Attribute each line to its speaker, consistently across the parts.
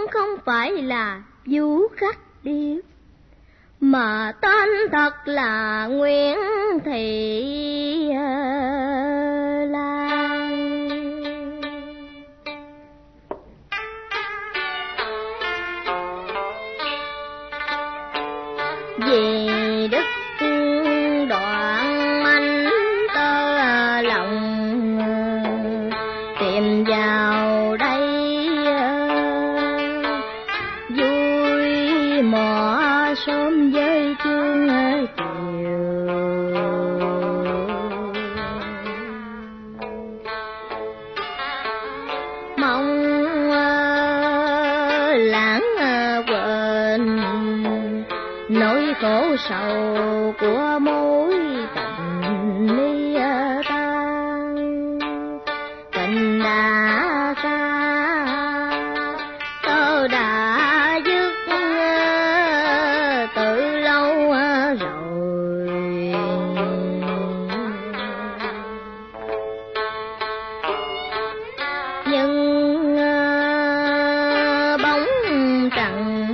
Speaker 1: không phải là Vũ Khách Điệp, mà tên thật là Nguyễn Thị Lan. Vì đức đoạn anh tơ lòng tìm vào đây vui mò sớm với chương chiều, mong lãng quên nỗi khổ sầu của mối tình ly tan. Tình đã xa tớ đã dứt từ lâu rồi, nhưng bóng trăng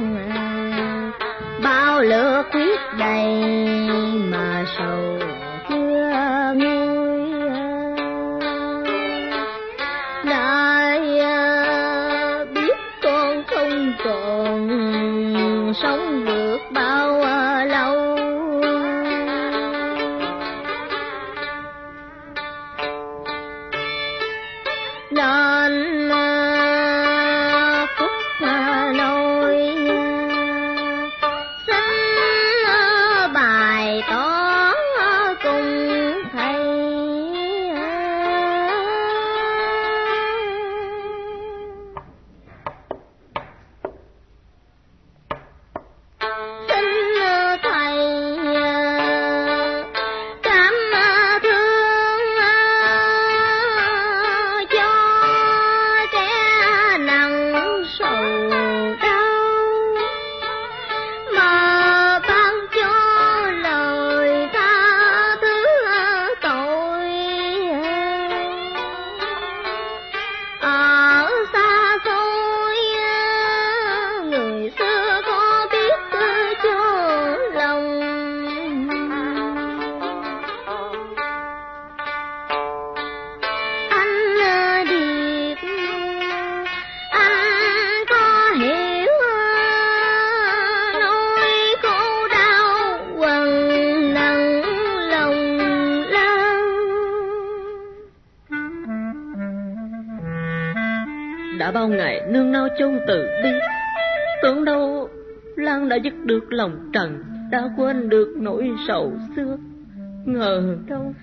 Speaker 1: bao lửa khuyết đầy mà sầu chưa nguôi. Đã biết con không còn sống được bao lâu, nên phút nỗi xin bài tỏ cùng thầy. Xin thầy cảm thương cho trẻ nặng sầu đau, mà ban cho lời tha thứ tội. Ở xa xôi người xưa có biết cho lòng, anh Điệp anh có hiểu nỗi khổ đau quằn nặng lòng Lan.
Speaker 2: Đã bao ngày nương nao chôn từ bi, tưởng đâu Lan đã dứt được lòng trần, đã quên được nỗi sầu xưa. Ngờ đâu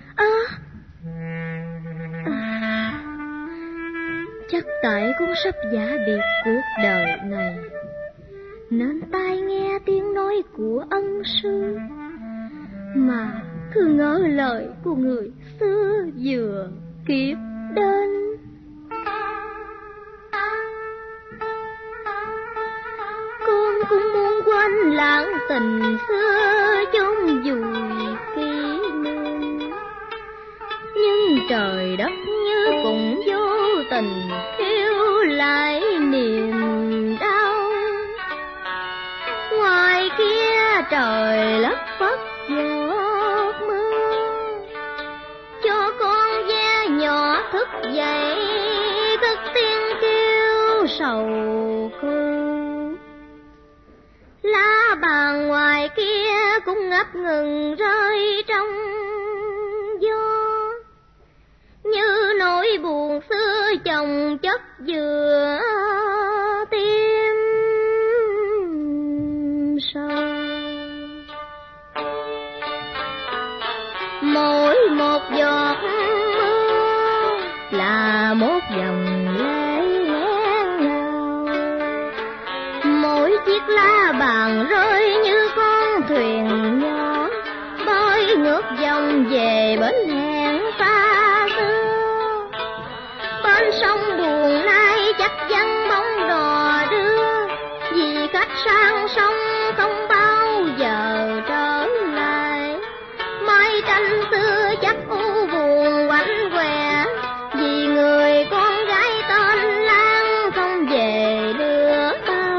Speaker 1: Chắc tại con sắp giả biệt cuộc đời này, nên tai nghe tiếng nói của ân sư, mà cứ ngỡ lời của người xưa vừa kịp đến. Con cũng muốn quên lãng tình xưa chôn vùi kỷ niệm, nhưng trời đất như cũng vô tình khiêu lại niềm đau. Ngoài kia trời lất phất giọt mưa, cho con ve nhỏ thức dậy thức tiếng kêu sầu khô. Lá bàn ngoài kia cũng ngập ngừng rơi trong gió, như nỗi buồn xưa chồng chất vừa tim sâu. Mỗi một giọt mưa là một dòng lệ nghẹn ngào, mỗi chiếc lá bàn rơi như con thuyền nhỏ bơi ngược dòng về bến hẹn xa xưa. Bên sông buồn nay chắc vắng bóng đò đưa, vì khách sang sông không bao giờ trở lại. Mai tranh xưa chắc u buồn quạnh quẻ, vì người con gái tên Lan không về đưa ta.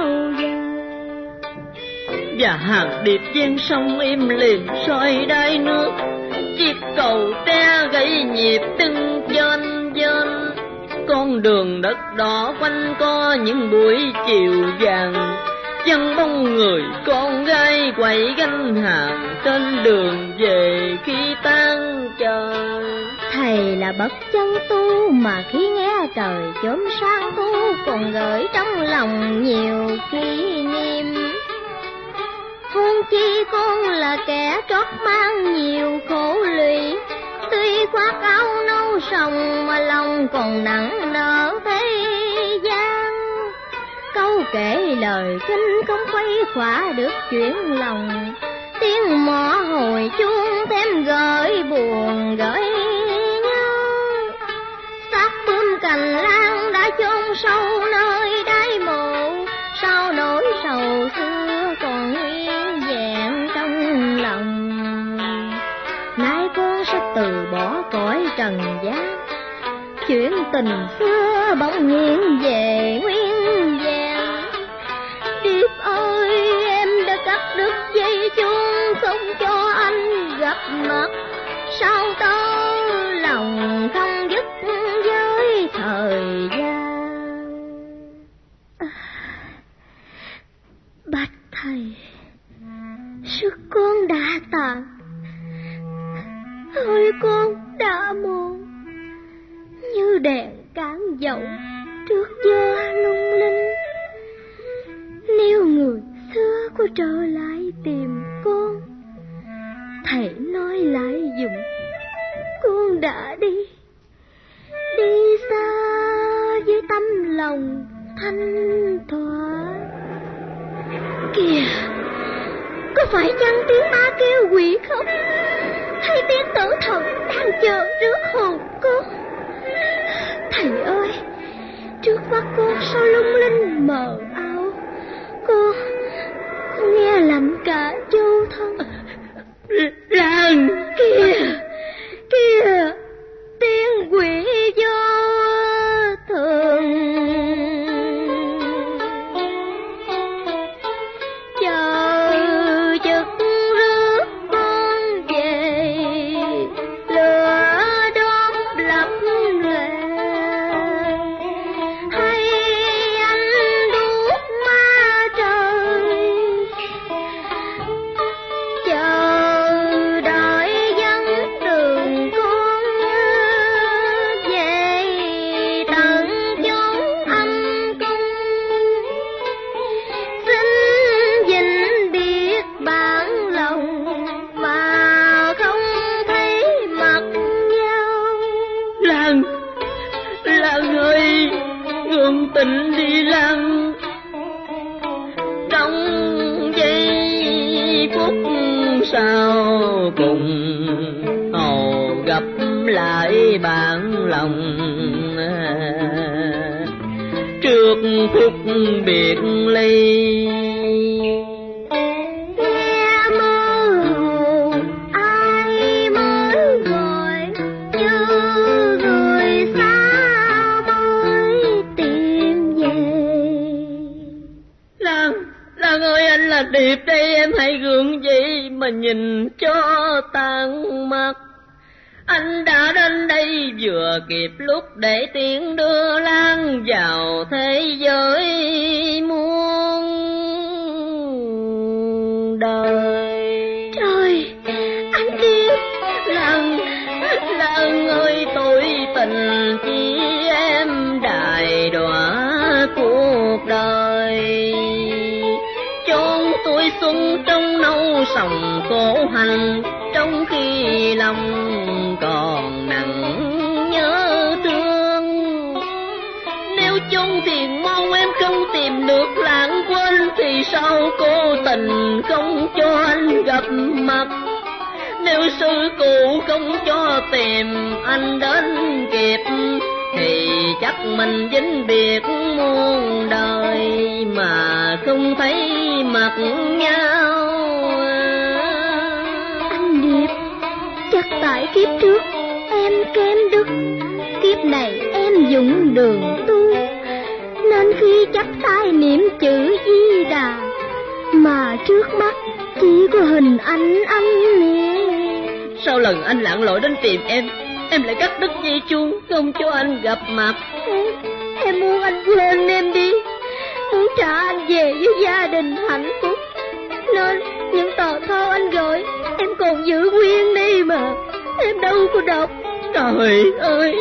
Speaker 2: và hàng điệp ven sông im liền soi đai nước. Chiếc cầu tre gãy nhịp từng dên dên. Con đường đất đỏ quanh co những buổi chiều vàng. Dân bông người con gái quậy gánh hàng trên đường về khi tan trời.
Speaker 1: Thầy là bậc chân tu mà khi nghe trời chớm sáng thu còn gửi trong lòng nhiều kỷ niệm. Huống chi con là kẻ trót mang nhiều khổ lụy, tuy khoác áo nâu sòng mà lòng còn nặng nở thế gian. Câu kể lời kinh không khuây khỏa được chuyện lòng, tiếng mõ hồi chuông thêm gợi buồn gợi nhớ. Xác bướm cành lan đã chôn sâu nơi đáy mộ, sao nỗi sầu xưa còn nguyên vẹn trong lòng. Nay con sẽ từ bỏ cõi trần gian, chuyện tình xưa bỗng nhiên về nguyên vẹn. Điệp ơi, em đã cắt đứt dây chuông không cho anh gặp mặt, sao tớ lòng không dứt với thời gian. Bạch thầy, sức con đã tàn, hơi con đã mòn như đèn cán dầu trước gió lung linh. Nếu người xưa có trở lại tìm con, thầy nói lại dùm con đã đi xa với tấm lòng thanh thỏa. Kìa, có phải chăng tiếng ma kêu quỷ khóc, hay tiếng tử thần đang chờ rước hồn con? Thầy ơi, trước mắt con sao lung linh mờ ảo, con nghe lạnh cả châu thân.
Speaker 2: Lan,
Speaker 1: Kìa, tiếng quỷ do thường chờ giật rước con về, lửa đốt lập lệ, hay anh đuốc ma trời chờ đợi dẫn đường con về tận chốn âm cung. Xin gìn biết bản lòng mà không thấy mặt nhau.
Speaker 2: Lan ơi, ngừng tình đi Lan. Trong giây phút sau cùng hầu gặp lại bản lòng, trước phút biệt ly.
Speaker 1: Nghe mơ hồ ai mới gọi, như người xa mới tìm về.
Speaker 2: Lan ơi, anh là Điệp đây, em hãy gượng dậy mà nhìn cho tàn mắt. Anh đã đến đây vừa kịp lúc để tiễn đưa Lan vào thế giới muôn đời.
Speaker 1: Trời, anh Điệp!
Speaker 2: Lan ơi, tôi tình chỉ em đài đọa cuộc đời. Chôn tôi xuân trong nâu sòng khổ hành, trong khi lòng còn nặng nhớ thương. Nếu chôn thiền môn em không tìm được lãng quên, thì sao cố tình không cho anh gặp mặt? Nếu sư cụ không cho tìm anh đến kịp, thì chắc mình vĩnh biệt muôn đời mà không thấy mặt nhau.
Speaker 1: Anh Điệp, chắc tại kiếp trước em kém đức, kiếp này em dụng đường tu, nên khi chắp tay niệm chữ Di Đà, mà trước mắt chỉ có hình anh nè.
Speaker 2: Sau lần anh lặn lội đến tìm em lại cắt đứt dây chuông, không cho anh gặp mặt.
Speaker 1: Em muốn anh quên em đi, muốn trả anh về với gia đình hạnh phúc, nên những tờ thơ anh gửi em còn giữ nguyên đi mà, em đâu có đọc.
Speaker 2: Trời ơi,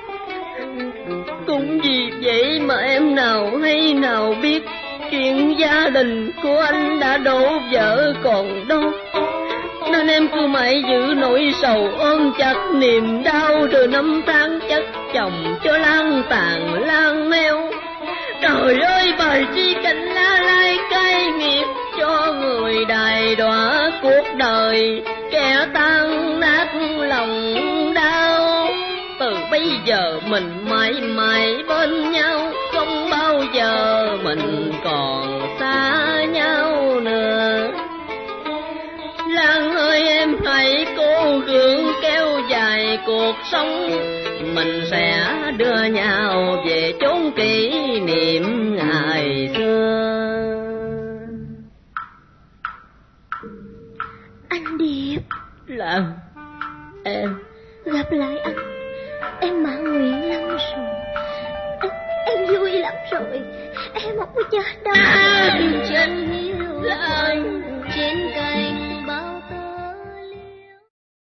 Speaker 2: cũng vì vậy mà em nào hay nào biết chuyện gia đình của anh đã đổ vỡ còn đâu, nên em cứ mãi giữ nỗi sầu ôm chặt niềm đau, rồi năm tháng chất chồng cho lang tàn lang neo. Trời ơi, bài chi cảnh la lai cay nghiệt cho người đài đọa cuộc đời, kẻ tan nát lòng đau. Từ bây giờ mình mãi mãi bên nhau, không bao giờ mình còn xa nhau nữa. Lan ơi, em hãy cố gắng kéo dài cuộc sống, mình sẽ đưa nhau về chốn kỷ niệm ngày xưa.
Speaker 1: Anh Điệp.
Speaker 2: Lan, em
Speaker 1: gặp lại anh, em mãn nguyện lắm rồi. Em vui lắm rồi, em không có chết đâu.
Speaker 2: Trên hiên Lan, trên cành